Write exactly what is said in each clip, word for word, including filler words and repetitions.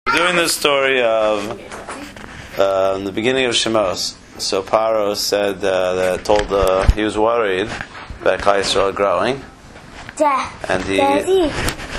We're doing the story of uh, the beginning of Shemos. So Paro said uh, that told uh, he was worried about Klal Yisrael growing, and he. Daddy.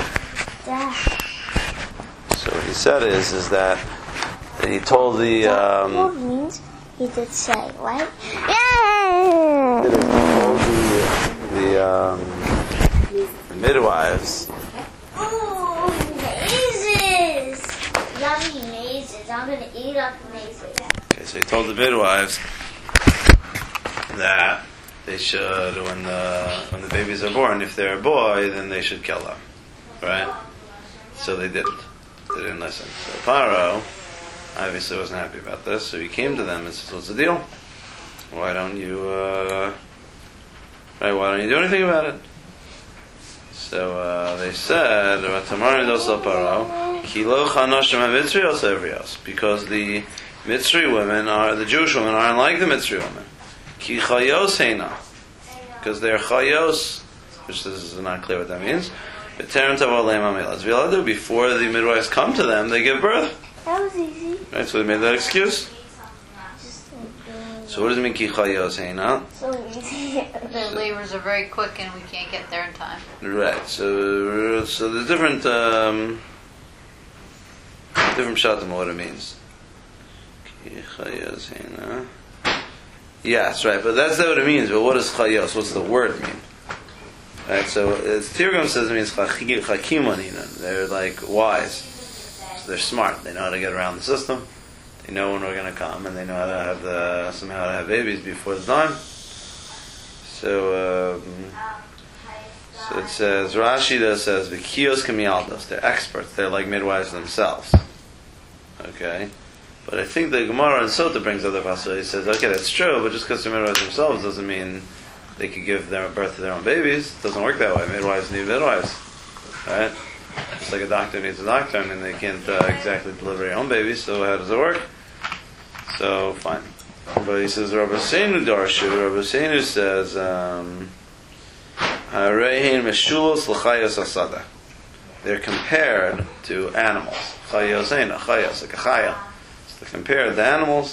So what he said is is that he told the. Um, what means he did say, right? Yeah. He told the the, um, the midwives. Oh, mazes! Yummy mazes. I'm gonna eat up mazes. Okay, so he told the midwives that they should, when the when the babies are born, if they're a boy, then they should kill them, right? So they didn't. They didn't listen. So Paro obviously wasn't happy about this, so he came to them and said, "What's the deal? Why don't you, uh, right? Why don't you do anything about it?" So uh, they said, Paro, because the Mitzri women are, the Jewish women are unlike the Mitzri women. Ki chayos heina, because they're chayos, which this is not clear what that means. Before the midwives come to them, they give birth. That was easy. Right, so they made that excuse. So what does it mean, ki chayos heina? So easy. The labors are very quick and we can't get there in time. Right, so so there's different um, different shatim what it means. Yes, right, but that's not what it means. But what does chayos? What's the word mean? Right, so as Tirgum says, it means chakimonina. They're like wise, so they're smart. They know how to get around the system. They know when we're going to come, and they know how to have the somehow to have babies before the time. So, um, so it says Rashi does says v'kiyos k'mialdos. They're experts. They're like midwives themselves. Okay. But I think the Gemara and Sota brings up the pasuk. He says, okay, that's true, but just because they're midwives themselves doesn't mean they could give their birth to their own babies. It doesn't work that way. Midwives need midwives, right? Just like a doctor needs a doctor. I mean, they can't uh, exactly deliver their own babies. So how does it work? So fine. But he says, Rabbi Seinu Darshu. Rabbi Seinu says, um, Harehin meshulos l'chayos asada. They're compared to animals. Chayos eina, chayos, like a chaya. To compare the animals,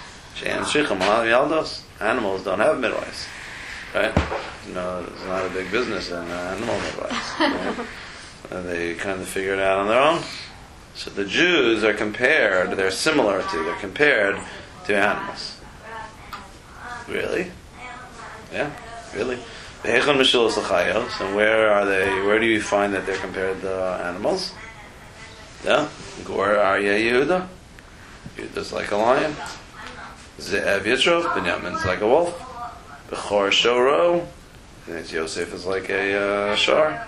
animals don't have midwives, right? No, it's not a big business in uh, animal midwives. Right? And they kind of figure it out on their own. So the Jews are compared; they're similar to, they're compared to animals. Really? Yeah, really. And where are they? Where do you find that they're compared to animals? Yeah, Gor Arya Yehuda. Yehuda's like a lion. Ze'ev Yitrov, Binyamin's like a wolf. Bechor Shoro, and Yosef is like a uh, shar.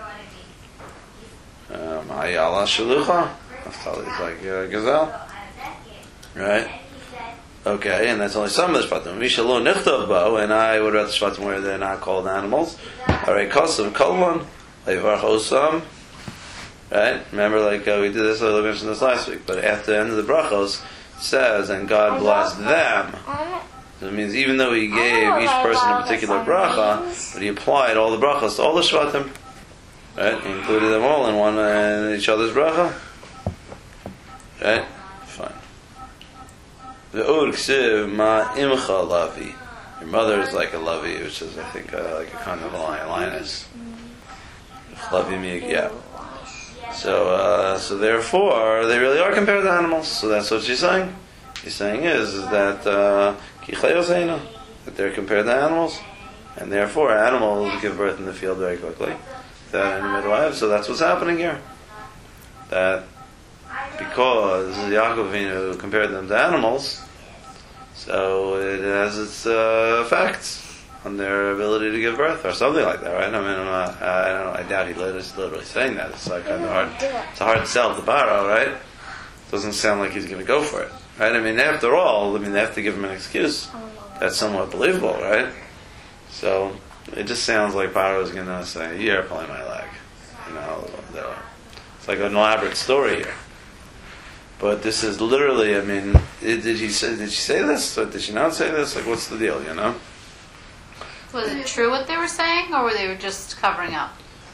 Um, Ayala Shalucha, Naphtali is like a gazelle. Right? Okay, and that's only some of the Shvatim. Mishalon Nichtav Bo, and I would rather Shvatim where they're not called animals. Alright, Kosav Kolon, Levar Hosam. Right? Remember, like uh, we did this, I mentioned this last week, but after the end of the brachos, says, and God blessed them. So it means even though He gave each person a particular bracha, but He applied all the brachas to all the shvatim, right? He included them all in one and each other's bracha, right? Fine. The Ur Ksiv Ma Imcha Lavi. Your mother is like a Lavi, which is I think uh, like a kind of a lioness. Lavi Mig, yeah. So, uh, so therefore, they really are compared to animals. So that's what she's saying. She's saying is, is that uh, that they're compared to animals, and therefore animals give birth in the field very quickly without any midwives. So that's what's happening here. That because Yaakov Avinu compared them to animals, so it has its uh, effects on their ability to give birth, or something like that, right? I mean, I'm not, uh, I don't know. I doubt he is literally saying that. It's like kind of hard. It's a hard sell to Paro, right? It doesn't sound like he's going to go for it, right? I mean, after all, I mean, they have to give him an excuse that's somewhat believable, right? So it just sounds like Paro is going to say, "You're pulling my leg," you know. It's like an elaborate story here. But this is literally. I mean, did he say? Did she say this, or did she not say this? Like, what's the deal? You know? Was it true what they were saying, or were they just covering up?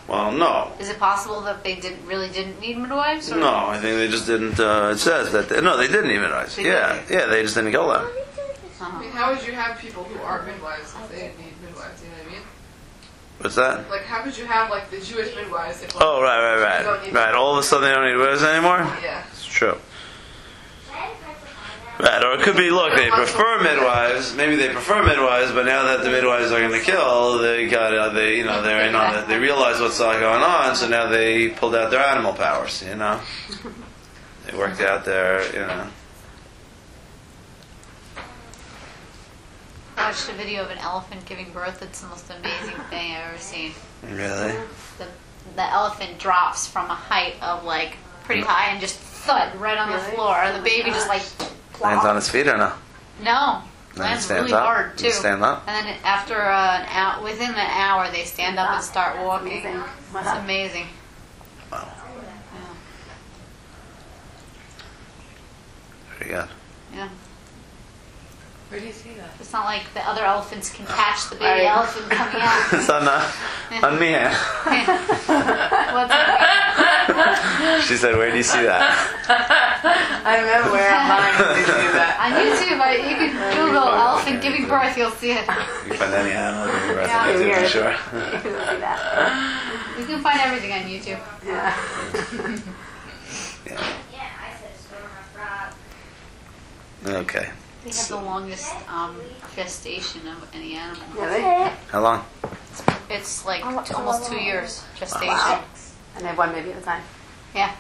Well, no. Is it possible that they didn't really didn't need midwives? Or? No, I think they just didn't, uh, it says that, they, no, they didn't even rise. They Yeah, didn't. yeah, they just didn't kill them. I mean, how would you have people who aren't midwives if they didn't need midwives? You know what I mean? What's that? Like, how could you have like the Jewish midwives if? Like, Oh, right, right, Jews don't right. need Right, all of a sudden they don't need widows anymore? Yeah. It's true. Right, or it could be, look, they prefer midwives. Maybe they prefer midwives, but now that the midwives are going to kill, they got, uh, they, you know, they're, you know, they realize what's uh, going on, so now they pulled out their animal powers. You know, they worked out their, you know. I watched a video of an elephant giving birth. It's the most amazing thing I've ever seen. Really? The the elephant drops from a height of like pretty high and just thud right on the floor. And the baby just like Lands on plops. its feet or no? No, Then it lands stands really up? hard Does it too. stand up? And then after uh, an hour, within an hour, they stand up and start walking. It's amazing. Wow. Yeah. Very good. Yeah. Where do you see that? It's not like the other elephants can catch the baby Right. elephant coming out. It's on, uh, on me. eh? What's that? She said, where do you see that? I remember where online did you do that. On YouTube, I, you can Google elephant giving birth, you'll see it. You can find any animal giving birth Yeah. on YouTube, for sure. You can find everything on YouTube. Yeah. Yeah. Okay. They have the longest um, gestation of any animal. Really? How long? It's like t- almost two years gestation. Wow. And they have one baby at a time. Yeah.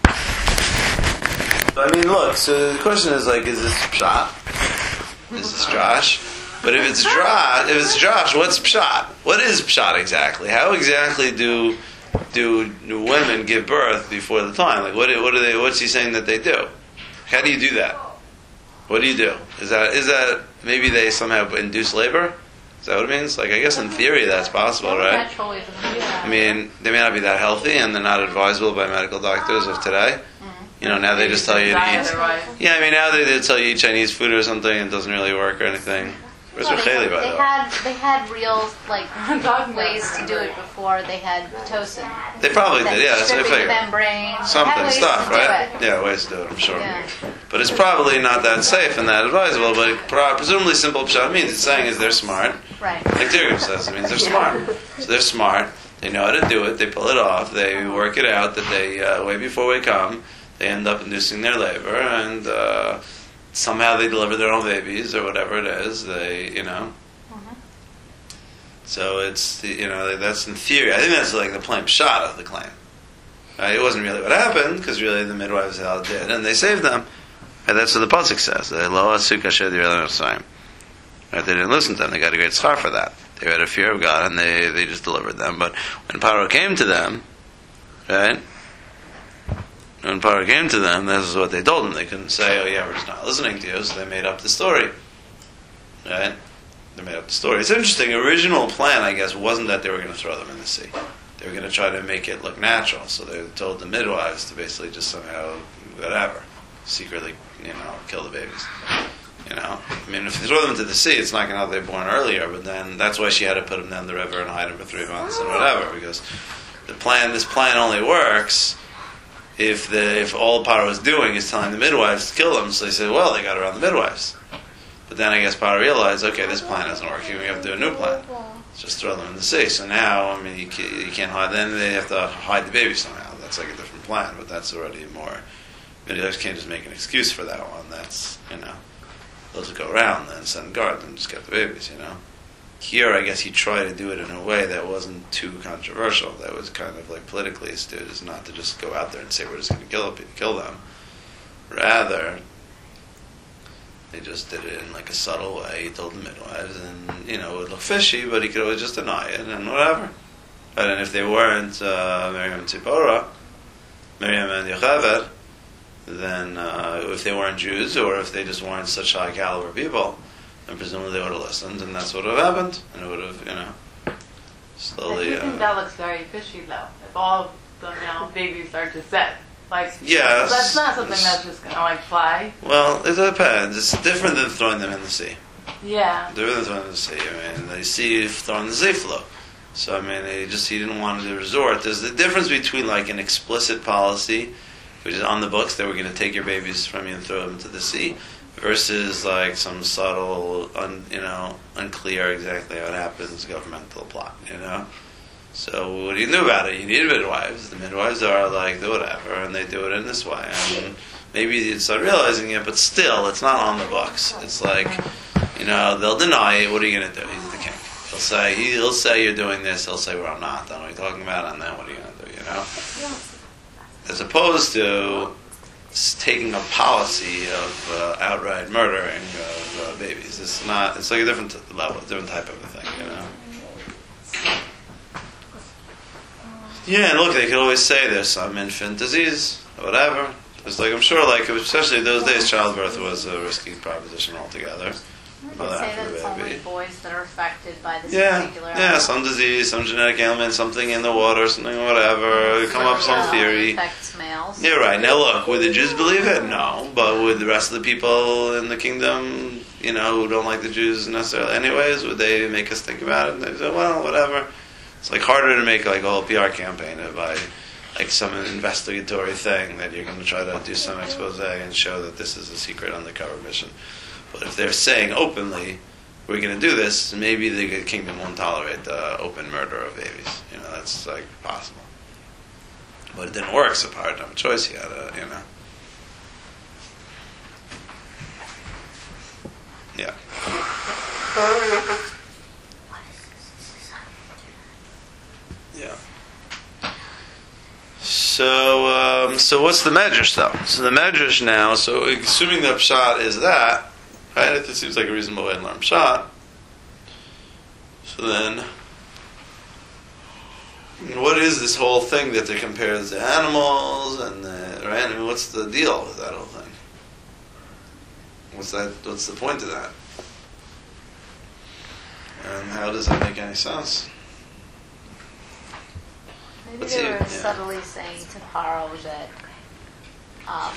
I mean, look, so the question is, like, is this pshat? Is this Josh? But if it's Josh, if it's Josh, what's pshat? What is pshat exactly? How exactly do do women give birth before the time? Like, what do- what are they? What's he saying that they do? How do you do that? What do you do? Is that is that maybe they somehow induce labor? Is that what it means? Like, I guess in theory that's possible, right? Natural ways of doing that. I mean, they may not be that healthy, and they're not advisable by medical doctors of today. You know, now they just tell you to eat. Yeah, I mean, now they, they tell you eat Chinese food or something, and it doesn't really work or anything. Where's Well, they, Racheli, by they the way? had they had real like ways to do it before they had Pitocin. They probably That did, yeah, that's what I stripping the figured. membrane. They had Something, ways stuff, to do right? it. Yeah, ways to do it, I'm sure. Yeah. But it's probably not that safe and that advisable, but pro- presumably simple pshat means it's saying is they're smart. Right. Like Tirgum says, it means they're smart. So they're smart, they know how to do it, they pull it off, they work it out that they, uh, way before we come, they end up inducing their labor, and uh, somehow they deliver their own babies, or whatever it is, they, you know. So it's, you know, that's in theory. I think that's like the plain shot of the claim. Right? It wasn't really what happened, because really the midwives all did, and they saved them. And that's what the pasuk says. They lo asu kasher divrei Elohim. Right? They didn't listen to them. They got a great schar for that. They had a fear of God, and they, they just delivered them. But when Paro came to them, right? When Paro came to them, this is what they told them. They couldn't say, "Oh yeah, we're just not listening to you." So they made up the story. Right? They made up the story. It's interesting. Original plan, I guess, wasn't that they were going to throw them in the sea. They were going to try to make it look natural. So they told the midwives to basically just somehow, whatever, secretly, you know, kill the babies. You know, I mean, if they throw them into the sea, it's not going to have they born earlier. But then that's why she had to put them down the river and hide them for three months and whatever. Because the plan, this plan only works if the if all Paro is doing is telling the midwives to kill them. So they said, well, they got around the midwives. But then I guess Paro realized, okay, this plan isn't working. We have to do a new plan. Let's just throw them in the sea. So now, I mean, you can't, you can't hide. Then they have to hide the baby somehow. That's like a different plan. But that's already more. Midwives can't just make an excuse for that one. That's, you know, those who go around and send guard and just get the babies. You know. Here, I guess he tried to do it in a way that wasn't too controversial. That was kind of like politically astute, is not to just go out there and say we're just going to kill kill them. Rather, they just did it in like a subtle way. He told the midwives, and you know it would look fishy, but he could always just deny it and whatever. And if they weren't uh, Miriam and Tzipora, Miriam and Yocheved, then uh, if they weren't Jews or if they just weren't such high caliber people, then presumably they would have listened, and that's what would have happened, and it would have, you know, slowly. I do think Uh, that looks very fishy, though. If all the male babies are just set, like Yes. that's not something that's just gonna like fly. well, it depends. It's different than throwing them in the sea. Yeah. Different than throwing them in the sea. I mean, the sea, throwing the sea flow. So I mean, he just he didn't want to resort. There's the difference between like an explicit policy, which is on the books that we're going to take your babies from you and throw them into the sea, versus like some subtle, un, you know, unclear exactly what happens governmental plot. You know. So what do you do about it? You need midwives. The midwives are like the whatever, and they do it in this way. And maybe you start realizing it, but still, it's not on the books. It's like, you know, they'll deny it. What are you going to do? He's the king. He'll say, he'll say you're doing this. He'll say, well, I'm not. I don't know what you're talking about. And then what are you going to do? You know, as opposed to taking a policy of uh, outright murdering of uh, babies. It's not. It's like a different level, a different type of a thing. You know. Yeah, and look, they could always say there's some infant disease, or whatever. It's like, I'm sure, like, especially in those days, childbirth was a risky proposition altogether. You could say that it's only boys that are affected by this yeah, particular yeah, animal. some disease, some genetic ailment, something in the water, something whatever. Come up with some theory. Affects males. Yeah, right. Now look, would the Jews believe it? No. But would the rest of the people in the kingdom, you know, who don't like the Jews necessarily anyways, would they make us think about it? And they say, well, whatever. It's like harder to make like a whole P R campaign by like some investigatory thing that you're going to try to do some expose and show that this is a secret undercover mission. But if they're saying openly, we're going to do this, maybe the kingdom won't tolerate the open murder of babies. You know, that's like possible. But it didn't work, so Paro didn't have a choice. He had to, you know. Yeah. Yeah. So, um, so what's the medrash though? So the medrash now. So, assuming the pshat is that, right? It seems like a reasonable way to learn pshat. So then, what is this whole thing that they compare the animals and the, right? I mean, what's the deal with that whole thing? What's that? What's the point of that? And how does that make any sense? Maybe Let's they see, were yeah. subtly saying to Paro that um,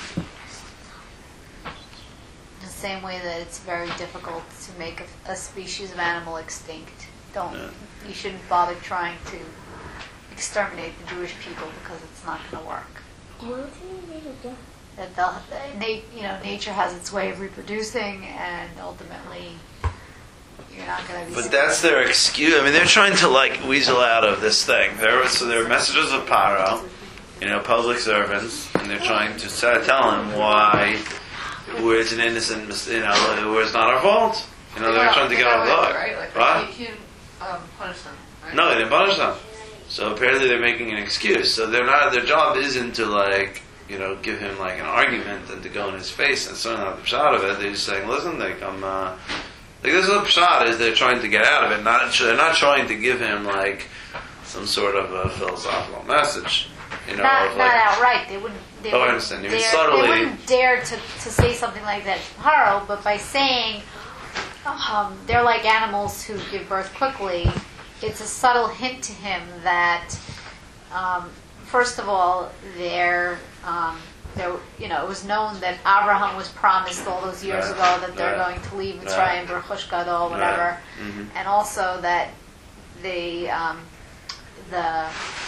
the same way that it's very difficult to make a, a species of animal extinct. Don't Yeah. you shouldn't bother trying to exterminate the Jewish people because it's not going to work. What do you need to do? That they'll, na- you know, nature has its way of reproducing, and ultimately, you're not going to be. But that's their excuse. I mean, they're trying to like weasel out of this thing. They're, so they're messengers of Paro, you know, public servants, and they're trying to say, tell him why where it's an innocent, mis- you know, where it's not our fault. You know, they're Well, trying to get they off the got hook, away, right? Like, right? You can um, punish them. Right? No, they didn't punish them. So apparently they're making an excuse. So they're not. Their job isn't to like, you know, give him like an argument and to go in his face and certainly not the pshat of it. They're just saying, listen, they come. Uh, like this is a pshat is they're trying to get out of it. Not they're not trying to give him like some sort of a philosophical message. You know, Not, of, not like, outright. They wouldn't. They Oh, I wouldn't understand. You mean dare, subtly. They wouldn't dare to, to say something like that to Paro, but by saying um, they're like animals who give birth quickly, it's a subtle hint to him that, um, first of all, they're, um, they're, you know, it was known that Abraham was promised all those years Right. ago that they're Right. going to leave Right. Mitzrayim, Berchush Gadol, whatever, Right. Mhm. and also that the um, the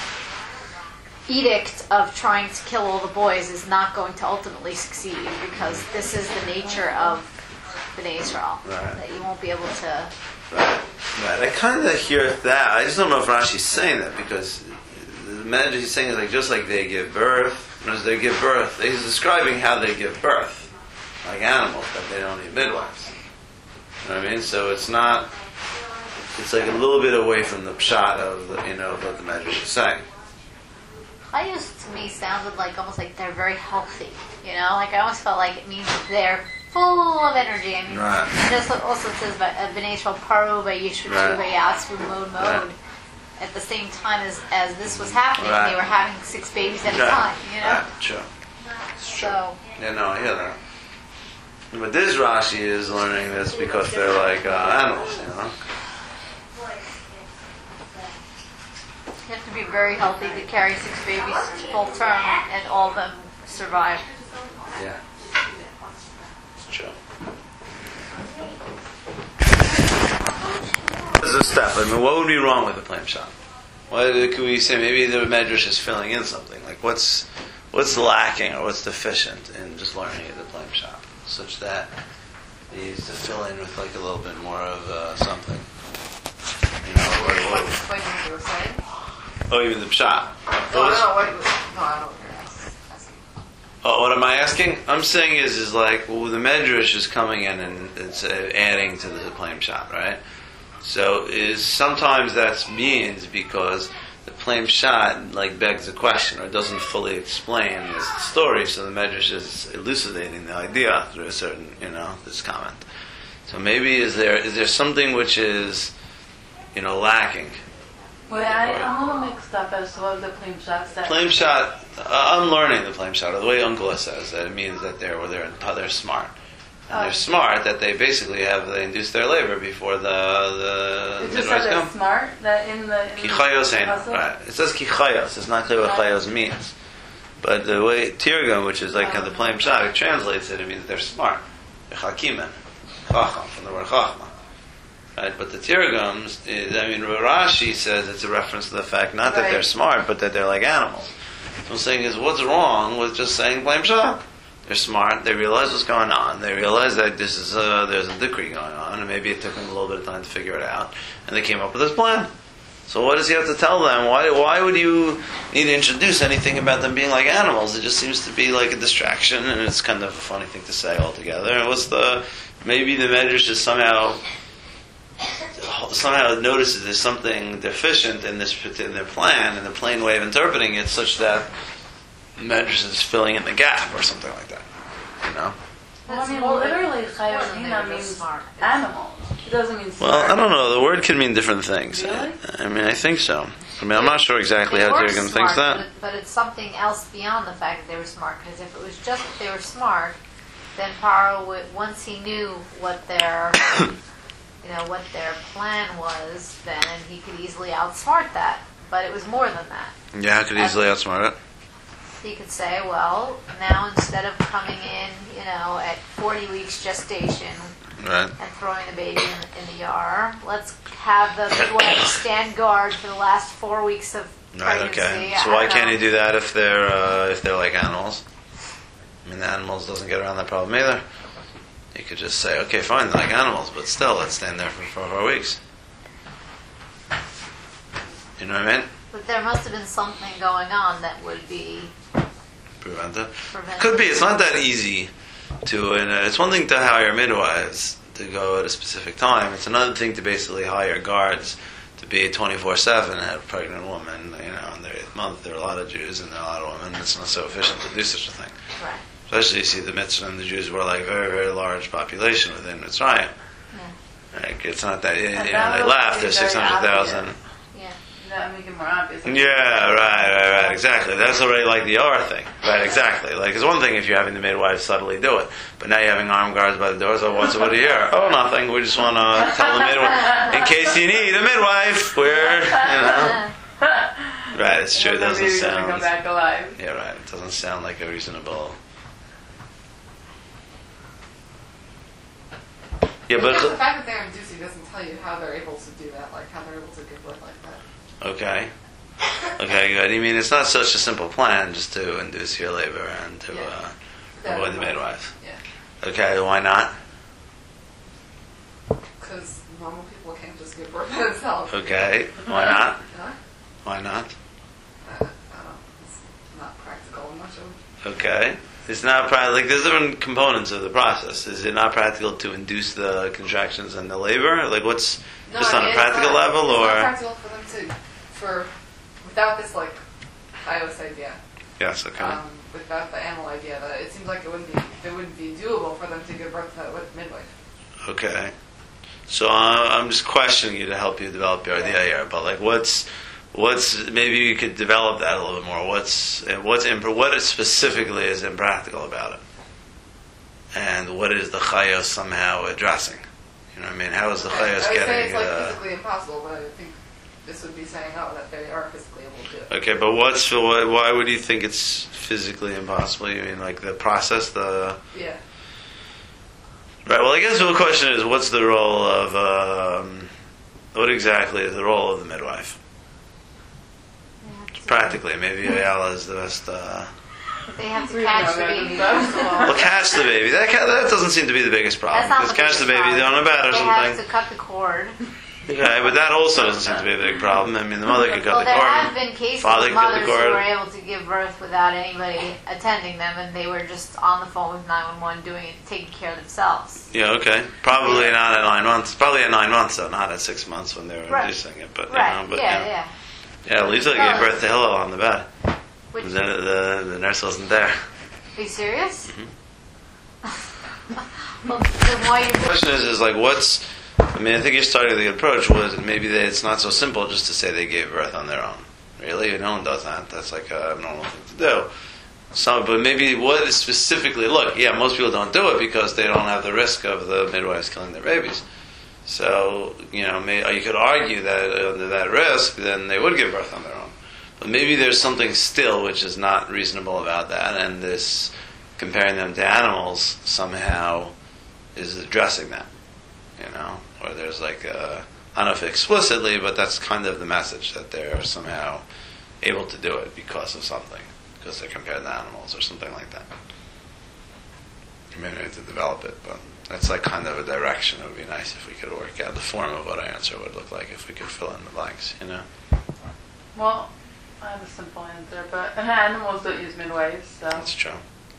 edict of trying to kill all the boys is not going to ultimately succeed because this is the nature of Bnei Israel. Right. That you won't be able to. Right. Right. I kind of hear that. I just don't know if Rashi's saying that because the message he's saying is like just like they give birth. As they give birth, he's describing how they give birth, like animals, that they don't need midwives. You know what I mean? So it's not. It's like a little bit away from the pshat of the, you know of what the Medrash is saying. Chayus to me sounded like almost like they're very healthy. You know, like I almost felt like it means they're full of energy. I mean, Right. it also also says by Bnei Israel Paru by Yishvu Right. by Yatzvu Mod Mod. Right. At the same time as as this was happening, Right. they were having six babies at a Right. time. You know, Right. Sure. so. Yeah, no, I hear that. But this Rashi is learning this because they're like uh, animals, you know. You have to be very healthy to carry six babies full term and all of them survive. Yeah. It's true. There's a step? I mean, what would be wrong with the plain shot? What could we say? Maybe the medrash is filling in something. Like what's what's lacking or what's deficient in just learning the plain shot, such that he needs to fill in with like a little bit more of uh, something. You know, what, What, what, what you were saying? oh, even the pshat. No, I don't know what you were, no, I don't know what you're asking. Oh, what am I asking? I'm saying is, is like, well, the medrash is coming in and it's uh, adding to the plain shot, right? So is sometimes that means because the plain shot like begs a question or doesn't fully explain the story, so the medrash is elucidating the idea through a certain, you know, this comment. So maybe is there is there something which is, you know, lacking? Well, I, I'm a little mixed up as to what the plain shot said. Plain shot. Uh, I'm learning the plain shot. The way Unkla says that it means that they're well, they're they're smart. And they're Oh. smart that they basically have they induce their labor before the the It just said midwives they're come. smart, that in the... in the Kichayos ain't puzzle? right. It says kichayos. It's not clear what Right. chayos means. But the way Tirgum, which is like kind of the plain shot, it translates it. It means they're smart. They're chakimen, chacham from the word chachma. Right? But the Tirgums, is, I mean, Rashi says it's a reference to the fact not that Right. they're smart, but that they're like animals. So I'm saying is, what's wrong with just saying plain shot? They're smart. They realize what's going on. They realize that this is uh, there's a decree going on, and maybe it took them a little bit of time to figure it out, and they came up with this plan. So what does he have to tell them? Why why would you need to introduce anything about them being like animals? It just seems to be like a distraction, and it's kind of a funny thing to say altogether. And what's the maybe the medrash is somehow somehow notices there's something deficient in this in their plan, in the plain way of interpreting it, such that medrash is filling in the gap or something like that. You know. Well, I mean, literally, chayosina means smart. animals. It doesn't mean Well, smart. I don't know. The word could mean different things. Really? I mean, I think so. I mean, I'm not sure exactly They how were Tirgum smart, thinks that. But, it- but it's something else beyond the fact that they were smart. Because if it was just that they were smart, then Paro would, once he knew what their, you know, what their plan was, then he could easily outsmart that. But it was more than that. Yeah, I could easily outsmart it. He could say, well, now instead of coming in, you know, at forty weeks gestation Right. and throwing the baby in, in the yard, let's have the midwife stand guard for the last four weeks of Right. pregnancy. Okay. I So why don't can't know. he do that if they're uh, if they're like animals? I mean, the animals doesn't get around that problem either. He could just say, okay, fine, they're like animals, but still, let's stand there for four, four weeks. You know what I mean? But there must have been something going on that would be Prevent it. prevented. Could be. It's not that easy to. And uh, it's one thing to hire midwives to go at a specific time. It's another thing to basically hire guards to be twenty-four seven and have a pregnant woman. You know, in their eighth month, there are a lot of Jews and there are a lot of women. It's not so efficient to do such a thing. Right. Especially, you see, the Mitzvah and the Jews were like very, very large population within Mitzrayim. Like, it's not that, you know, And they that would left, be there's very six hundred thousand. obvious. Yeah. That would make it more obvious. Yeah, right, right, right, exactly. That's already like the R thing. Right, exactly. Like, it's one thing if you're having the midwife subtly do it, but now you're having armed guards by the door, so what's what do you hear? Oh, nothing, we just want to tell the midwife, in case you need a midwife, we're, you know. Right, it's true, it And then the doesn't baby's gonna come sound, back alive. yeah, right, it doesn't sound like a reasonable. Yeah, But the but, fact that they're inducing doesn't tell you how they're able to do that, like how they're able to give birth like that. okay. Okay, good. I mean, it's not such a simple plan just to induce your labor and to uh, avoid the midwife. Yeah. Okay, why not? Because normal people can't just give birth by themselves. Okay, why not? Huh? Why not? Uh, I don't know. It's not practical much of. Okay. It's not practical. Like, there's different components of the process. Is it not practical to induce the contractions and the labor? Like, what's No, just I on mean, a it's practical not- level, it's or not practical for them to, for without this like iOS idea, yes? Okay. um, without the animal idea, that it seems like it wouldn't be it wouldn't be doable for them to give birth to with midwife. Okay. So uh, I'm just questioning you to help you develop your idea here. But like, what's what's maybe you could develop that a little bit more. What's what's imp- what specifically is impractical about it, and what is the chayos somehow addressing? You know what I mean? How is the I, I chayos would say getting? it's like Uh, physically impossible, but I think this would be saying oh that they are physically able to do it. okay, but what's why, why would you think it's physically impossible? You mean like the process, the Yeah. right? Well, I guess the question is, what's the role of um, What exactly is the role of the midwife? Practically, maybe Ayala is the best. Uh, They have to We catch know the that. baby first of all. well, catch the baby. That ca- that doesn't seem to be the biggest problem. That's not Because the catch the biggest baby, problem. they're on a bed or They something. have to cut the cord. Okay, but that also doesn't seem to be a big problem. I mean, the mother could cut Well, the there cord. have been cases Father of could cut the mothers who cord. were able to give birth without anybody attending them, and they were just on the phone with nine one one doing it, taking care of themselves. Yeah, okay. Probably not at nine months. Probably at nine months, though, not at six months when they were Right. inducing it. But, you Right? know, but, yeah, yeah. yeah. Yeah, Lisa gave birth to Hillel on the bed. Which, The, the, the nurse wasn't there. are you serious? Mm-hmm. Well, then why you? The question is, is like, what's... I mean, I think you're starting with the approach was maybe they, it's not so simple just to say they gave birth on their own. Really? No one does that. That's like a normal thing to do. So, but maybe what is specifically... Look, yeah, most people don't do it because they don't have the risk of the midwives killing their babies. So, you know, may, you could argue that under that risk, then they would give birth on their own. But maybe there's something still which is not reasonable about that, and this comparing them to animals somehow is addressing that, you know? Or there's like a, I don't know if explicitly, but that's kind of the message, that they're somehow able to do it because of something, because they're compared to animals or something like that. Maybe I have to develop it, but that's like kind of a direction. It would be nice if we could work out the form of what our answer would look like if we could fill in the blanks, you know? Well, I have a simple answer, but and animals don't use midwives, so That's true.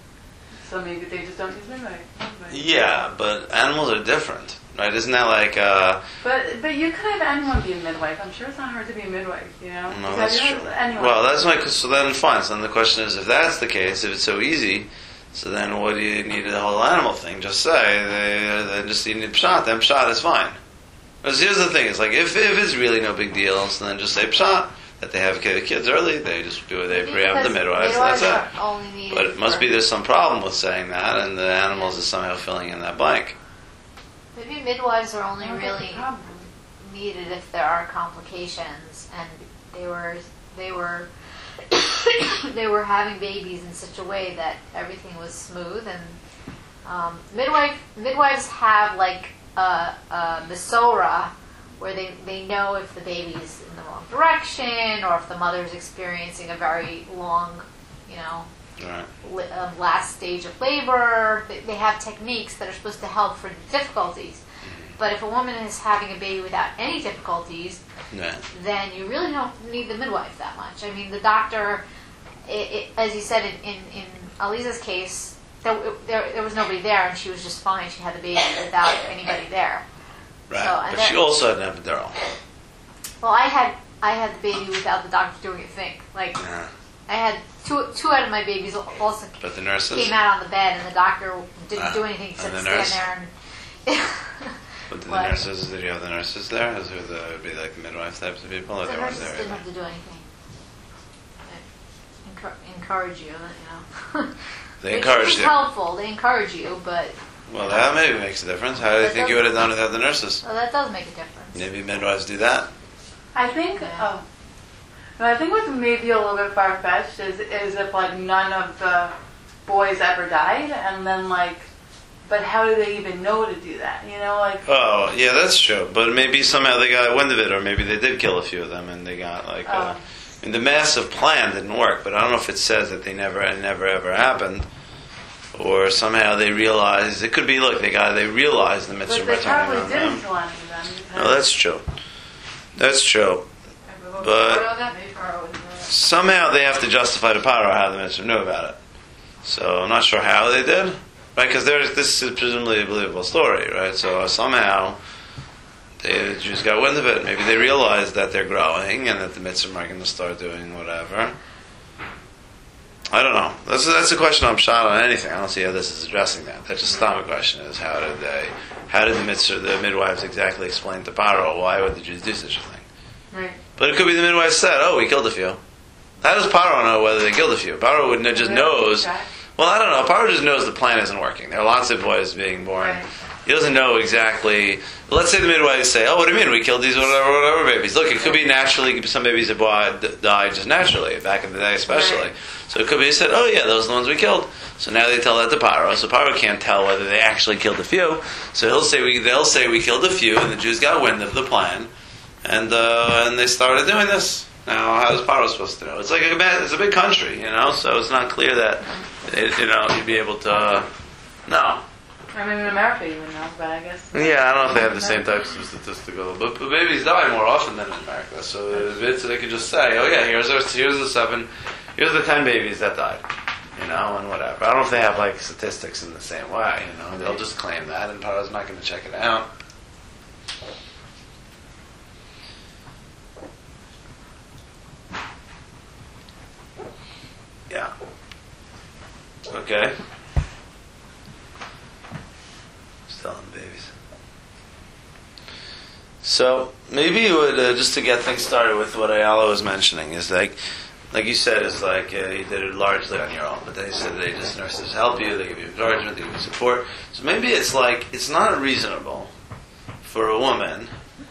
so maybe they just don't use midwives. midwives. Yeah, but animals are different, right? Isn't that like, uh, But but you could have anyone be a midwife. I'm sure it's not hard to be a midwife, you know. no, Because that's you true. have anyone. Well, that's my, so then fine. So then the question is, if that's the case, if it's so easy, so then what do you need the whole animal thing? Just say, they, then just you need pshat, then pshat is fine. Because here's the thing, it's like, if, if it's really no big deal, so then just say pshat, that they have kid- kids early, they just do it, they Maybe preempt the because midwives, midwives that's it. are only needed But it must for- be there's some problem with saying that, and the animals is somehow filling in that blank. Maybe midwives are only I don't get the really problem. needed if there are complications, and they were they were they were having babies in such a way that everything was smooth. And um, midwife midwives have like a, a misora where they, they know if the baby's in the wrong direction or if the mother's experiencing a very long, you know, Right. li- uh, last stage of labor. They, they have techniques that are supposed to help for difficulties. But if a woman is having a baby without any difficulties, Yeah. then you really don't need the midwife that much. I mean, the doctor, it, it, as you said in, in, in Aliza's case, there, there, there was nobody there and she was just fine. She had the baby without anybody there. Right. So, and but then- she also had an epidural. Well, I had I had the baby without the doctor doing a thing. Like, Yeah. I had two two out of my babies also But the nurses? came out on the bed, and the doctor didn't Ah, do anything except and the stand nurse? there and. But did What? the nurses, did you have the nurses there? As who the, would be like the midwife types of people? Or The they weren't nurses there didn't either? have to do anything. They encour- encourage you, you know. They Which encouraged is you. helpful. They encourage you, but Well, that maybe makes a difference. How do you That think you does- would have done without the nurses? well, that does make a difference. Maybe midwives do that. I think. Yeah. Oh. No, I think what's maybe a little bit far fetched is is if like none of the boys ever died, and then like, but how do they even know to do that? You know, like. Oh, yeah, that's true. But maybe somehow they got wind of it, or maybe they did kill a few of them, and they got like. Uh, Oh. I mean, the massive plan didn't work, but I don't know if it says that they never, it never ever happened, or somehow they realized it could be. Look, they got, they realized the mitzvah But they returning probably on didn't them. kill any of them. because- No, that's true. That's true. But- Maybe Pharaoh was there. Somehow they have to justify to Paro how the mitzvah knew about it. So I'm not sure how they did, right? Because this is presumably a believable story, right? So somehow they, the Jews got wind of it. Maybe they realized that they're growing and that the mitzvah are going to start doing whatever. I don't know. That's that's a question I'm shot on anything. I don't see how this is addressing that. That's just a stomach question: is how did they, how did the mitzvah, the midwives exactly explain to Paro why would the Jews do such a thing? Right. But it could be the midwife said, "Oh, we killed a few." How does Paro know whether they killed a few? Paro would know, just knows. Okay. Well, I don't know. Paro just knows the plan isn't working. There are lots of boys being born. Right. He doesn't know exactly. Let's say the midwives say, "Oh, what do you mean we killed these whatever whatever babies?" Look, it could be naturally. Some babies have died died just naturally back in the day, especially. Right. So it could be he said, "Oh yeah, those are the ones we killed." So now they tell that to Paro. So Paro can't tell whether they actually killed a few. So he'll say we they'll say we killed a few, and the Jews got wind of the plan. And uh, and they started doing this. Now, how is Paro supposed to know? It's like a bad, it's a big country, you know, so it's not clear that, it, you know, you'd be able to uh, know. I mean, in America you would know, but I guess... Yeah, I don't know if they have the same types of statistical, but, but babies die more often than in America, so it's, they could just say, oh yeah, here's our, here's the seven, here's the ten babies that died, you know, and whatever. I don't know if they have like statistics in the same way, you know, they'll just claim that, and Paro's not going to check it out. Yeah. Okay. Still on babies. So maybe you would uh, just to get things started with what Ayala was mentioning is like, like you said, is like uh, you did it largely on your own. But they said they just nurses help you, they give you encouragement, they give you support. So maybe it's like it's not reasonable for a woman,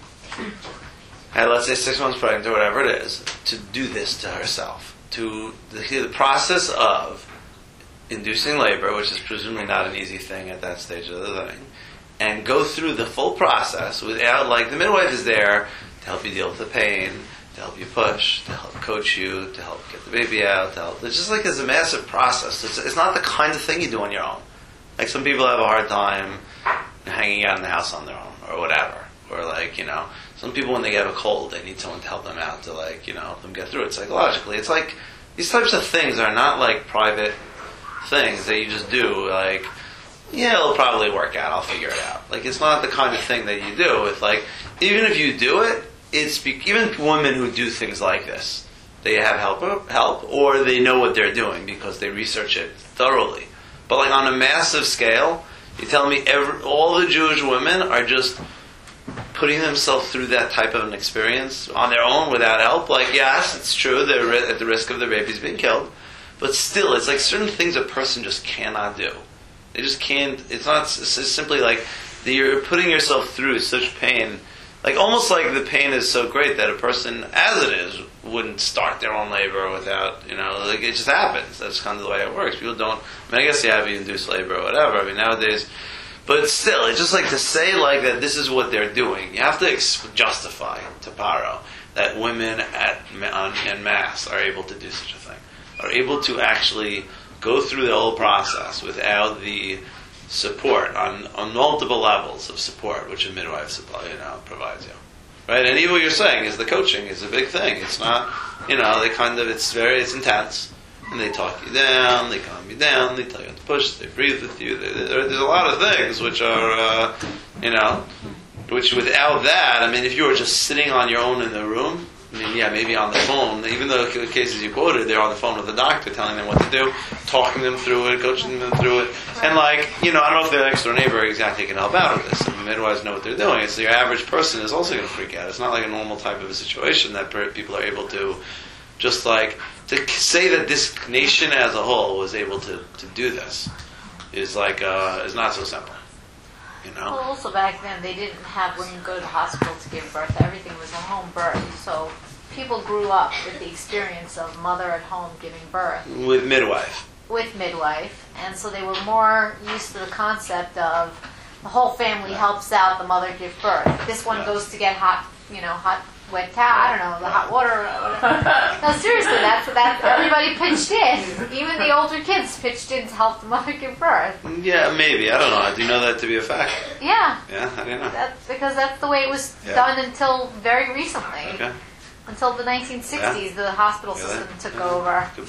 and let's say six months pregnant or whatever it is, to do this to herself. To the, the process of inducing labor, which is presumably not an easy thing at that stage of the thing, and go through the full process without, like, the midwife is there to help you deal with the pain, to help you push, to help coach you, to help get the baby out, to help. It's just like it's a massive process. It's, it's not the kind of thing you do on your own. Like some people have a hard time hanging out in the house on their own or whatever. Or like, you know, some people when they get a cold, they need someone to help them out to like, you know, help them get through it psychologically. It's like, these types of things are not like private things that you just do, like, yeah, it'll probably work out, I'll figure it out. Like, it's not the kind of thing that you do. It's like, even if you do it, it's, be- even women who do things like this, they have help, help, or they know what they're doing because they research it thoroughly. But like on a massive scale, you tell me every, all the Jewish women are just putting themselves through that type of an experience on their own without help. Like, yes, it's true, they're at the risk of their babies being killed, but still, it's like certain things a person just cannot do. They just can't, it's not, it's simply like you're putting yourself through such pain, like almost like the pain is so great that a person, as it is, wouldn't start their own labor without, you know, like it just happens. That's kind of the way it works. People don't, I mean, I guess you have you induced labor or whatever, I mean, nowadays, but still, it's just like to say like that this is what they're doing. You have to ex- justify to Paro that women at en masse are able to do such a thing, are able to actually go through the whole process without the support on, on multiple levels of support, which a midwife supply, you know, provides you. Right? And even what you're saying is the coaching is a big thing. It's not, you know, they kind of, it's very, it's intense. And they talk you down, they calm you down, they tell you to push, they breathe with you. They, they, there's a lot of things which are, uh, you know, which without that, I mean, if you were just sitting on your own in the room, I mean, yeah, maybe on the phone, even though the cases you quoted, they're on the phone with the doctor telling them what to do, talking them through it, coaching them through it. And like, you know, I don't know if the next door neighbor exactly can help out with this. I mean, midwives know what they're doing. It's your average person is also going to freak out. It's not like a normal type of a situation that people are able to just like, to say that this nation as a whole was able to, to do this is like, uh, is not so simple. You know? Well, also back then they didn't have women go to the hospital to give birth. Everything was a home birth. So people grew up with the experience of mother at home giving birth. With midwife. With midwife. And so they were more used to the concept of the whole family right. helps out the mother give birth. This one right. goes to get hot, you know, hot, wet towel, I don't know, the hot water. No, seriously, that's that. Everybody pitched in. Even the older kids pitched in to help the mother give birth. Yeah, maybe. I don't know. Do you know that to be a fact? Yeah. Yeah, I don't know. That's because that's the way it was yeah. done until very recently. Okay. Until the nineteen sixties, yeah. the hospital yeah. system took yeah. over. Could be.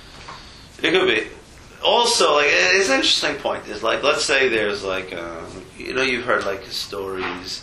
It could be. Also, like, it's an interesting point. Is like, let's say there's like, uh, you know, you've heard like stories.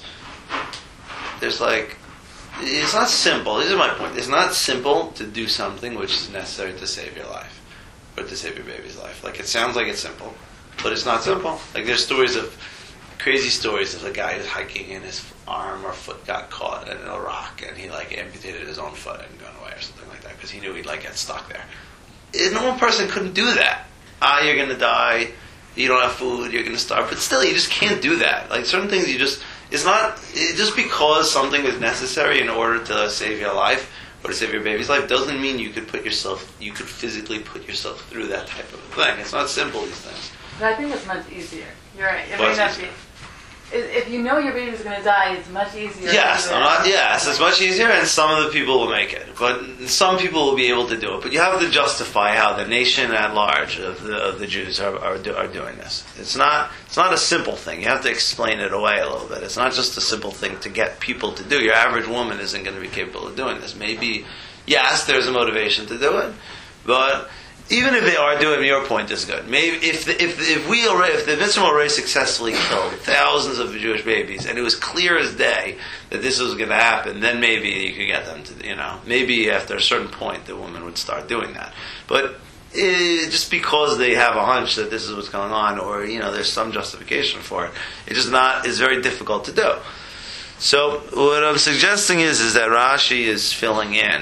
There's like. It's not simple. This is my point. It's not simple to do something which is necessary to save your life or to save your baby's life. Like, it sounds like it's simple, but it's not simple. Like, there's stories of crazy stories of a guy who's hiking and his arm or foot got caught in a rock and he like amputated his own foot and gone away or something like that because he knew he'd like get stuck there. A normal person couldn't do that. Ah, you're going to die. You don't have food. You're going to starve. But still, you just can't do that. Like, certain things you just. It's not, it, just because something is necessary in order to save your life or to save your baby's life doesn't mean you could put yourself, you could physically put yourself through that type of thing. It's not simple, these things. But I think it's much easier. You're right. It Well, may not be. if you know your baby's going to die, it's much easier. Yes, to do I'm that. not, yes, it's much easier, and some of the people will make it, but some people will be able to do it. But you have to justify how the nation at large of the of the Jews are are, do, are doing this. It's not it's not a simple thing. You have to explain it away a little bit. It's not just a simple thing to get people to do. Your average woman isn't going to be capable of doing this. Maybe, yes, there's a motivation to do it, but even if they are doing it, your point is good. Maybe if the, if the, if we already, if the Mitzvah already successfully killed thousands of Jewish babies, and it was clear as day that this was going to happen, then maybe you could get them to, you know, maybe after a certain point the woman would start doing that. But it, just because they have a hunch that this is what's going on, or you know, there's some justification for it, it's just not. It's very difficult to do. So what I'm suggesting is is that Rashi is filling in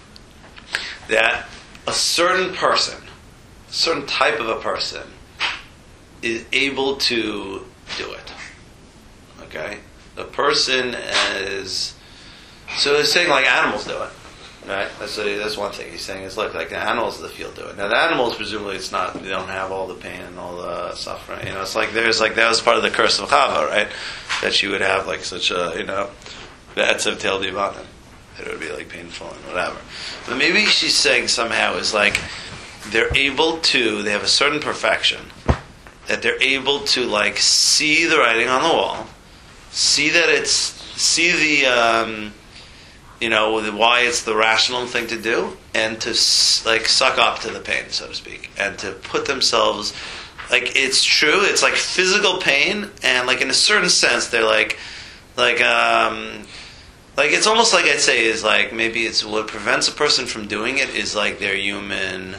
that a certain person, a certain type of a person, is able to do it. Okay? The person is... So he's saying like animals do it. Right? That's, a, that's one thing. He's saying it's like, like the animals of the field do it. Now the animals, presumably, it's not, they don't have all the pain and all the suffering. You know, it's like there's like, that was part of the curse of Chava, right? That she would have like such a, you know, that's of Tel Divanim. It would be like painful and whatever. But maybe she's saying somehow is like they're able to, they have a certain perfection that they're able to like see the writing on the wall, see that it's, see the, um, you know, the, why it's the rational thing to do, and to like suck up to the pain, so to speak, and to put themselves, like it's true, it's like physical pain, and like in a certain sense they're like, like, um, Like, it's almost like I'd say is like, maybe it's what prevents a person from doing it is like their human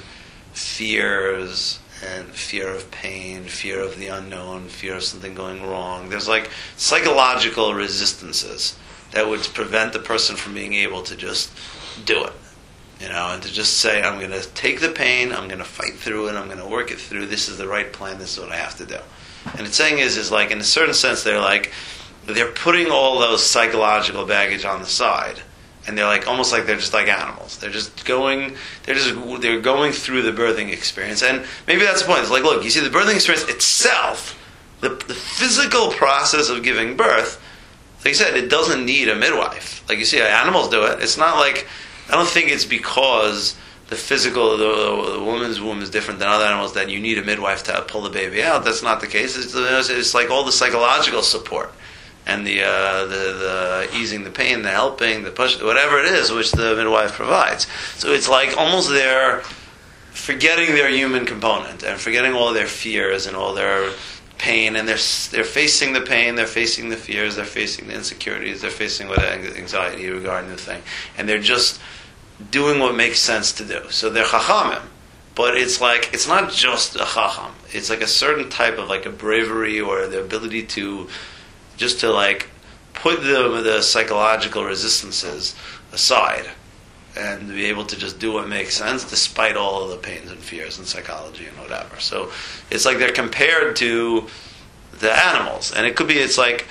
fears and fear of pain, fear of the unknown, fear of something going wrong. There's like psychological resistances that would prevent the person from being able to just do it. You know, and to just say, I'm going to take the pain, I'm going to fight through it, I'm going to work it through, this is the right plan, this is what I have to do. And it's saying is, is like, in a certain sense, they're like, they're putting all those psychological baggage on the side, and they're like almost like they're just like animals. They're just going, they're just they're going through the birthing experience, and maybe that's the point. It's like, look, you see, the birthing experience itself, the the physical process of giving birth, like you said, it doesn't need a midwife. Like you see, animals do it. It's not like, I don't think it's because the physical, the, the woman's womb is different than other animals that you need a midwife to pull the baby out. That's not the case. It's, it's like all the psychological support. And the, uh, the the easing the pain, the helping, the push, whatever it is, which the midwife provides. So it's like almost they're forgetting their human component and forgetting all their fears and all their pain, and they're they're facing the pain, they're facing the fears, they're facing the insecurities, they're facing what anxiety regarding the thing, and they're just doing what makes sense to do. So they're chachamim, but it's like it's not just a chacham. It's like a certain type of like a bravery or the ability to. Just to like put the the psychological resistances aside and be able to just do what makes sense despite all of the pains and fears and psychology and whatever. So it's like they're compared to the animals, and it could be it's like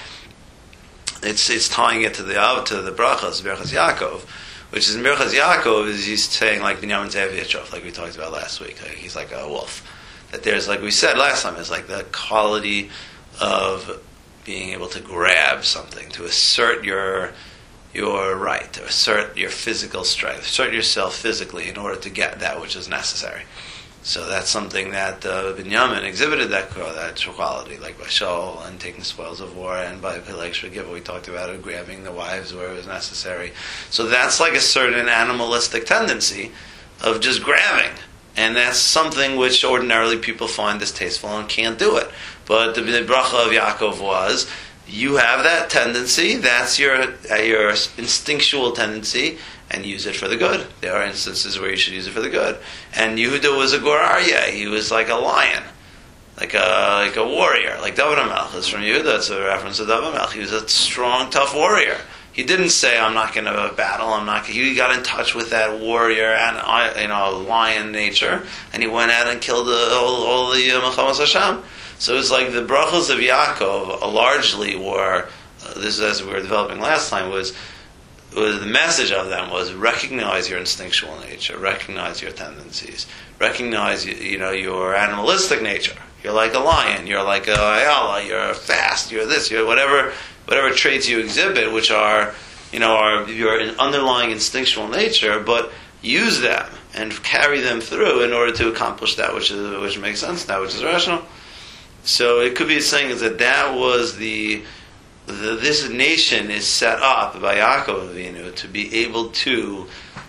it's it's tying it to the to the brachas, Birchas Yaakov, which is in Birchas Yaakov is he's saying like Binyamin Ze'ev Yitzchak, like we talked about last week. Like he's like a wolf. That there's like we said last time is like the quality of being able to grab something, to assert your your right, to assert your physical strength, assert yourself physically in order to get that which is necessary. So that's something that uh, Binyamin exhibited that that quality, like by Shaul and taking spoils of war, and by Peleg Shvagiva, we talked about it, grabbing the wives where it was necessary. So that's like a certain animalistic tendency of just grabbing. And that's something which ordinarily people find distasteful and can't do it. But the, the bracha of Yaakov was, you have that tendency, that's your uh, your instinctual tendency, and use it for the good. There are instances where you should use it for the good. And Yehuda was a Gur Aryeh, he was like a lion, like a like a warrior, like David HaMelech is from Yehuda, that's a reference to David HaMelech. He was a strong, tough warrior. He didn't say, I'm not going to battle, I'm not gonna, he got in touch with that warrior and, you know, lion nature, and he went out and killed the, all, all the uh, Mechamas Hashem. So it's like the brachos of Yaakov uh, largely were, uh, this is as we were developing last time, was, was the message of them was recognize your instinctual nature, recognize your tendencies, recognize, you, you know, your animalistic nature. You're like a lion, you're like a ayala, you're fast. fast, you're this, you're whatever, whatever traits you exhibit, which are, you know, are your underlying instinctual nature, but use them and carry them through in order to accomplish that which is which makes sense, that which is rational. So it could be saying is that that was the, the this nation is set up by Yaakov Avinu to be able to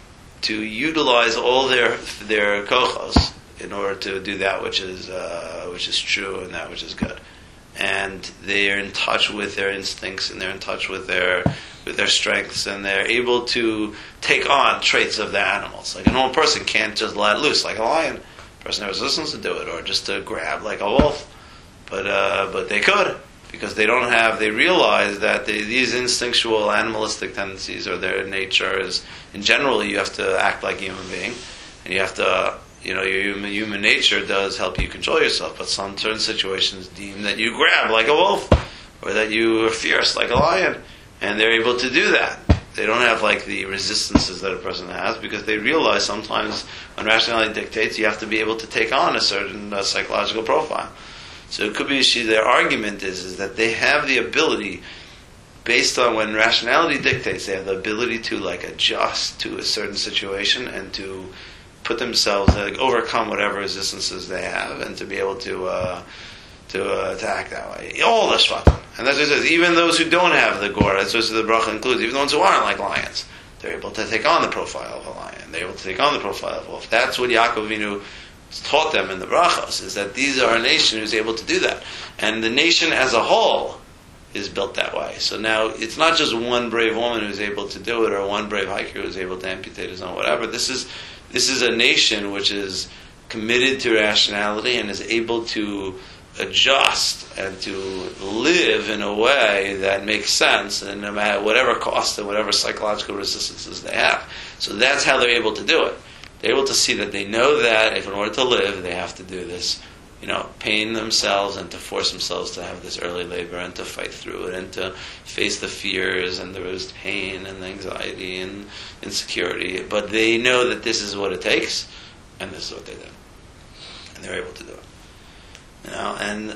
to utilize all their their kochos in order to do that which is uh, which is true and that which is good, and they are in touch with their instincts and they're in touch with their with their strengths, and they're able to take on traits of the animals. Like a normal person can't just let loose like a lion. A person has resistance to do it, or just to grab like a wolf. But uh, but they could, because they don't have. They realize that they, these instinctual animalistic tendencies or their nature is, in general, you have to act like a human being, and you have to. You know, your human, human nature does help you control yourself, but some certain situations deem that you grab like a wolf, or that you are fierce like a lion, and they're able to do that. They don't have like the resistances that a person has, because they realize sometimes when rationality dictates, you have to be able to take on a certain uh, psychological profile. So it could be she, their argument is, is that they have the ability, based on when rationality dictates, they have the ability to like adjust to a certain situation and to put themselves, like, overcome whatever resistances they have, and to be able to uh, to uh, to act that way. All the shvatim, and that's what it says. Even those who don't have the gor, that's what the bracha includes. Even the ones who aren't like lions, they're able to take on the profile of a lion. They're able to take on the profile of a wolf. That's what Yaakov Avinu taught them in the brachos, is that these are a nation who's able to do that, and the nation as a whole is built that way. So now it's not just one brave woman who's able to do it, or one brave hiker who's able to amputate his own whatever. This is This is a nation which is committed to rationality and is able to adjust and to live in a way that makes sense, and no matter whatever cost and whatever psychological resistances they have. So that's how they're able to do it. They're able to see that they know that if in order to live, they have to do this, you know, pain themselves and to force themselves to have this early labor and to fight through it and to face the fears and the pain and the anxiety and insecurity. But they know that this is what it takes, and this is what they do. And they're able to do it. You know, and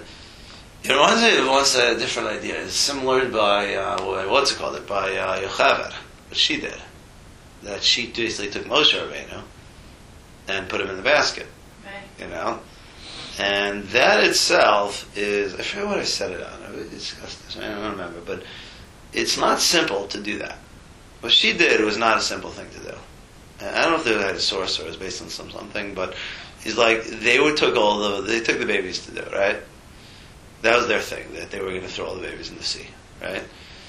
it reminds me of once a different idea. It's similar by, uh, what's it called? It by uh, Yocheved, what she did. That she basically took Moshe Rabbeinu and put him in the basket. Right. You know? And that itself is, I forget what I said it on. I discussed this. I don't remember, but it's not simple to do that. What she did was not a simple thing to do. And I don't know if they had a source or it was based on some something, but it's like they would took all the they took the babies to do it, right? That was their thing, that they were going to throw all the babies in the sea, right?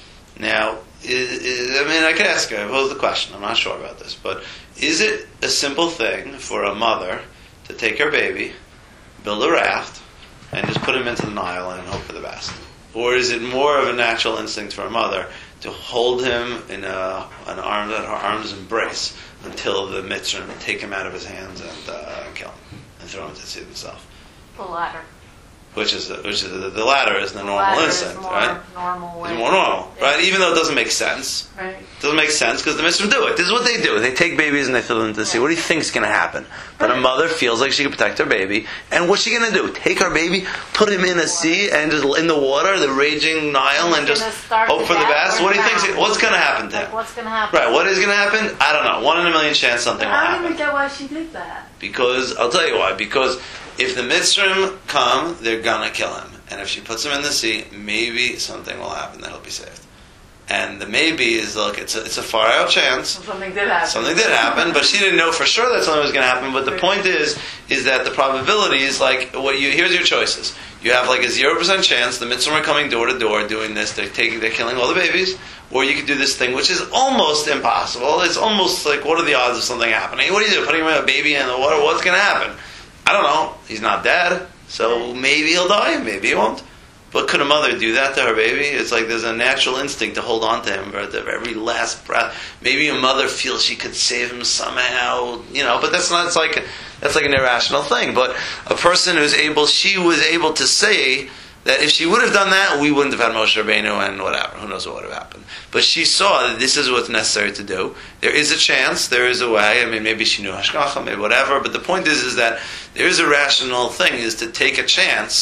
Now, is, is, I mean, I could ask her. I pose the question. I'm not sure about this, but is it a simple thing for a mother to take her baby, build a raft, and just put him into the Nile and hope for the best? Or is it more of a natural instinct for a mother to hold him in a, an arm that her arms embrace until the Mitzrayim take him out of his hands and uh, kill him and throw him into the sea himself? The latter. Which is which is the, the latter is the, The normal latter instinct, is more right? normal way. It's more normal, right? Even though it doesn't make sense. Right. It doesn't make sense because the Mitzvahs do it. This is what they do. They take babies and they throw them into the sea. What do you think is going to happen? But a mother feels like she can protect her baby. And what's she going to do? Take her baby, put him in a sea, and just in the water, the raging Nile, and just hope for the best? What do you think? What's going to happen to Like, him? what's going to happen? Right, what is going to happen? I don't know. One in a million chance something will I don't happen. even get why she did that. Because, I'll tell you why. Because if the Mitzrayim come, they're going to kill him. And if she puts him in the sea, maybe something will happen that he'll be saved. And the maybe is, look, it's a, it's a far out chance. Well, something did happen. Something did happen, but she didn't know for sure that something was going to happen. But the point is, is that the probability is like, what you, here's your choices. You have like a zero percent chance the Mitzvah are coming door to door doing this, they're taking, they're killing all the babies. Or you could do this thing, which is almost impossible. It's almost like, what are the odds of something happening? What do you do? Putting a baby in the water, what's going to happen? I don't know. He's not dead. So maybe he'll die, maybe he won't. But could a mother do that to her baby? It's like there's a natural instinct to hold on to him for every last breath. Maybe a mother feels she could save him somehow, you know. But that's not. It's like that's like an irrational thing. But a person who's able, she was able to say that if she would have done that, we wouldn't have had Moshe Rabbeinu and whatever. Who knows what would have happened? But she saw that this is what's necessary to do. There is a chance. There is a way. I mean, maybe she knew Hashgacha, maybe whatever. But the point is, is that there is a rational thing: is to take a chance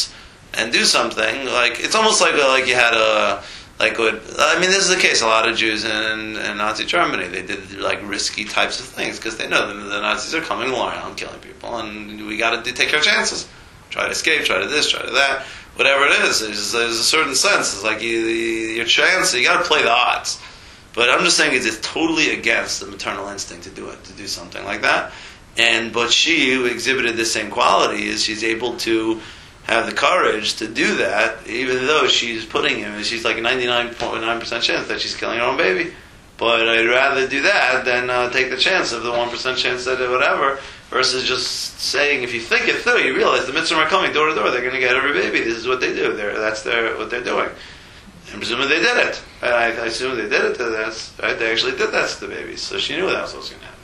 and do something, like it's almost like like you had a like what I mean. This is the case. A lot of Jews in, in Nazi Germany, they did like risky types of things because they know that the Nazis are coming around, killing people, and we got to take our chances. Try to escape, try to this, try to that, whatever it is. There's, there's a certain sense. It's like you, your chance. You got to play the odds. But I'm just saying it's, it's totally against the maternal instinct to do it, to do something like that. And but she, who exhibited the same quality, is she's able to have the courage to do that, even though she's putting him. She's like a ninety-nine point nine percent chance that she's killing her own baby. But I'd rather do that than uh, take the chance of the one percent chance that whatever. Versus just saying, if you think it through, you realize the mitzvah are coming door to door. They're going to get every baby. This is what they do. They're, that's their what they're doing. And presumably they did it. I, I assume they did it to this. Right? They actually did that to the babies. So she knew that was what was going to happen.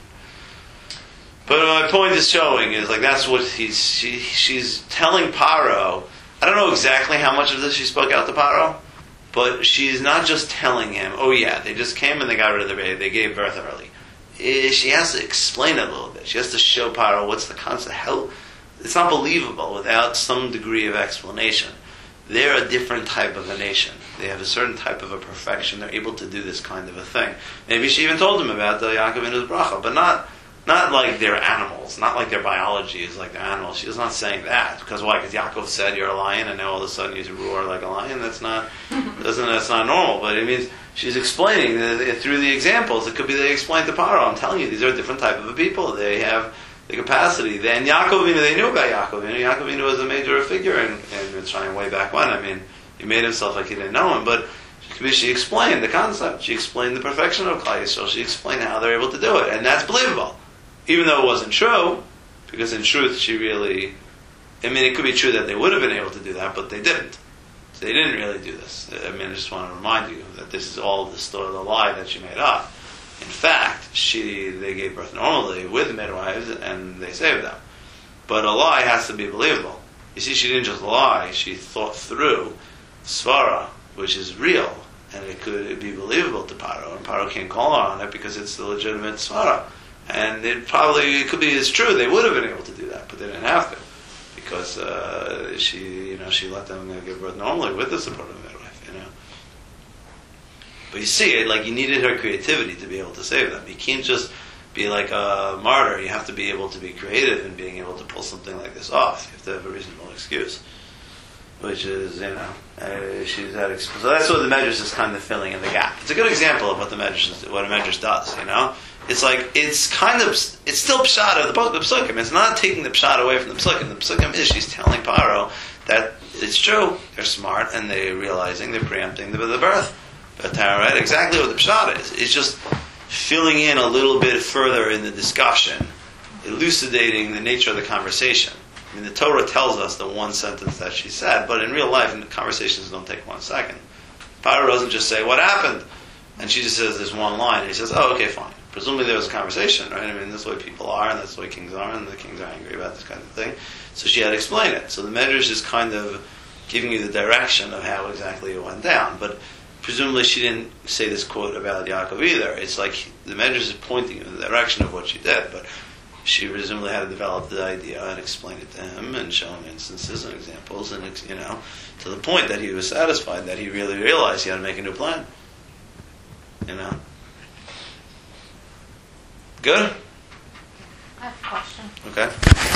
But my point is showing is like that's what he's she, she's telling Paro. I don't know exactly how much of this she spoke out to Paro, but she's not just telling him, oh yeah, they just came and they got rid of their baby. They gave birth early. She has to explain it a little bit. She has to show Paro what's the concept. How it's not believable without some degree of explanation. They're a different type of a nation. They have a certain type of a perfection. They're able to do this kind of a thing. Maybe she even told him about the Yaakov Avinu's bracha, but not not like they're animals. Not like their biology is like they're animals. She's not saying that because why? Because Yaakov said you're a lion, and now all of a sudden you roar like a lion. That's not doesn't that's not normal. But it means. She's explaining the, through the examples. It could be they explained to Paro. I'm telling you, these are a different type of a people. They have the capacity. Then Yaakov Avinu, they knew about Yaakov Avinu. Yaakov Avinu was a major figure in, in Mitzrayim way back when. I mean, he made himself like he didn't know him, but she explained the concept. She explained the perfection of Klal Yisrael. She explained how they're able to do it, and that's believable, even though it wasn't true. Because in truth, she really. I mean, it could be true that they would have been able to do that, but they didn't. They didn't really do this. I mean, I just want to remind you that this is all the story, the lie that she made up. In fact, she they gave birth normally with midwives, and they saved them. But a lie has to be believable. You see, she didn't just lie; she thought through svara, which is real, and it could be believable to Paro, and Paro can't call her on it because it's the legitimate svara. And it probably it could be as true. They would have been able to do that, but they didn't have to. Because uh, she, you know, she let them uh, give birth normally with the support of a midwife, you know. But you see, it like you needed her creativity to be able to save them. You can't just be like a martyr. You have to be able to be creative in being able to pull something like this off. You have to have a reasonable excuse, which is, you know, uh, she's that. Exp- so that's what the Medrash is kind of filling in the gap. It's a good example of what the Medrash, is, what a Medrash does, you know. It's like, it's kind of, it's still pshat of the Psukim. It's not taking the pshat away from the Psukim. The Psukim is, she's telling Paro that it's true. They're smart and they're realizing they're preempting the, the birth. But, right? Exactly what the pshat is. It's just filling in a little bit further in the discussion, elucidating the nature of the conversation. I mean, the Torah tells us the one sentence that she said, but in real life, conversations don't take one second. Paro doesn't just say, what happened? And she just says this one line, and he says, oh, okay, fine. Presumably there was a conversation, right? I mean, that's the way people are, and that's the way kings are, and the kings are angry about this kind of thing. So she had to explain it. So the Medrash is kind of giving you the direction of how exactly it went down. But presumably she didn't say this quote about Yaakov either. It's like the Medrash is pointing in the direction of what she did, but she presumably had to develop the idea and explain it to him and show him instances and examples, and, you know, to the point that he was satisfied that he really realized he had to make a new plan. You know? Good? I have a question. Okay.